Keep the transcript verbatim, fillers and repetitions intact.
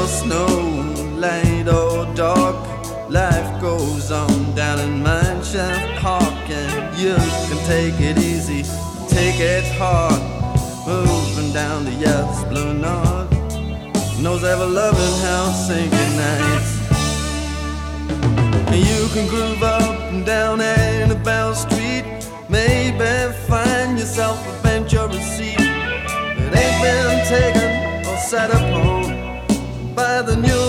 or snow, light or dark, life goes on down in Mineshaft Park. And you can take it easy, take it hard, moving down the Yes Blue North. Knows ever loving Helsinki nights. And you can groove up and down Annabelle Street, maybe find yourself a bench or a seat that ain't been taken or sat upon by the new